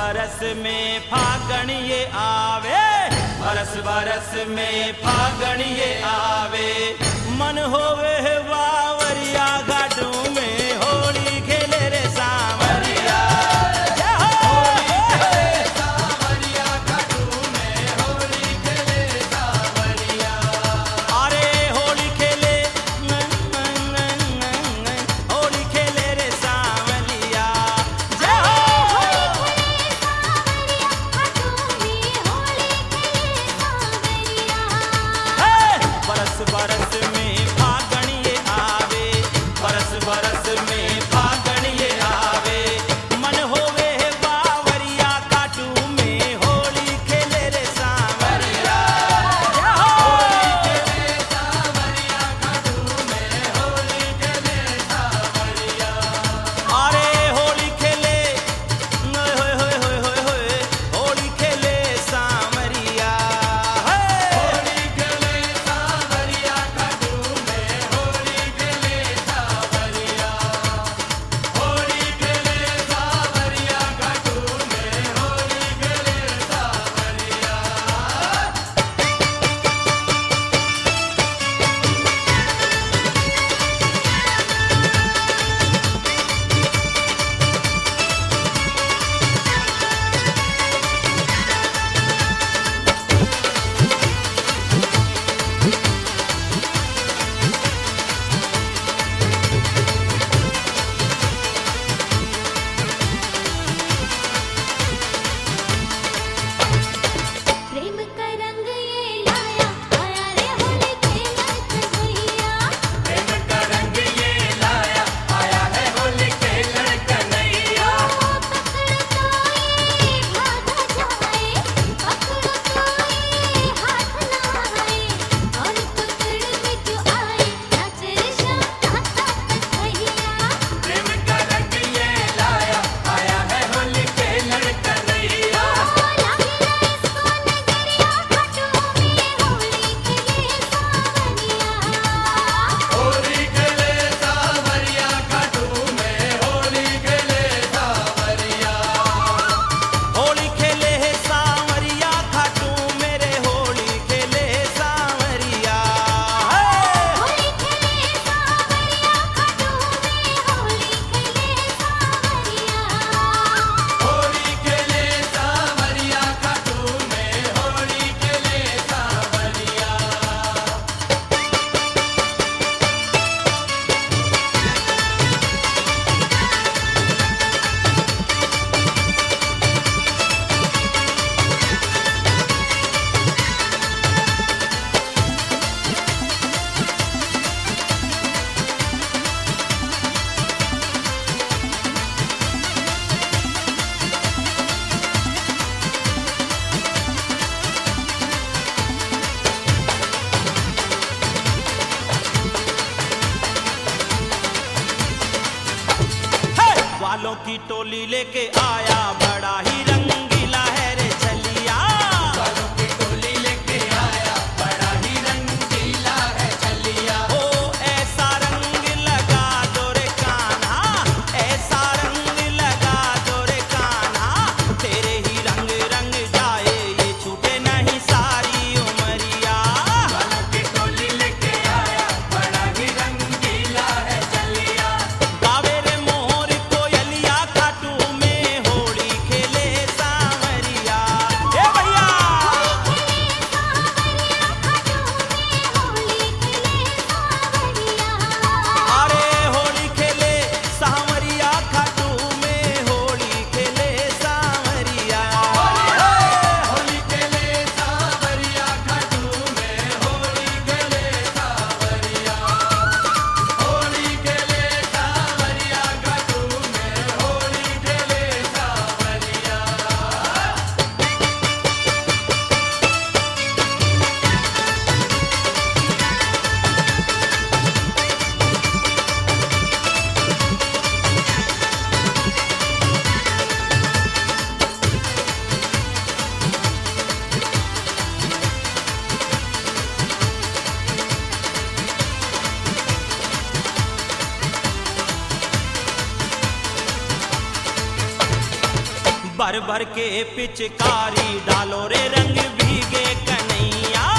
बरस में फागण ये आवे, बरस बरस में फागण ये आवे। मन होवे बावरिया घाटों में होली खेले रे सांवरिया। बरस में फागण ये आवे, बरस बरस में फागण ये आवे। मन होवे बावरिया काटू में होली खेले रे सांवरिया। होली खेले सांवरिया काटू में होली खेले सांवरिया। अरे होली खेले होय होय होय होय होय होय होली खेले सांवरिया। वालों की टोली लेके आया बड़ा ही रंगीला है रे चलिया। वालों की टोली लेके आया बड़ा ही रंगीला है चलिया। ओ ऐसा रंग लगा दो रे कान्हा, ऐसा रंग लगा दो रे कान्हा। तेरे ही रंग रंग जाए ये छूटे नहीं सारी उमरिया। वालों की टोली लेके आया बड़ा ही रंगीला है चलिया। गावे रे मोर कोयलिया काटू में होली खेले सा भर भर के पिचकारी डालो रे रंग भीगे कन्हैया।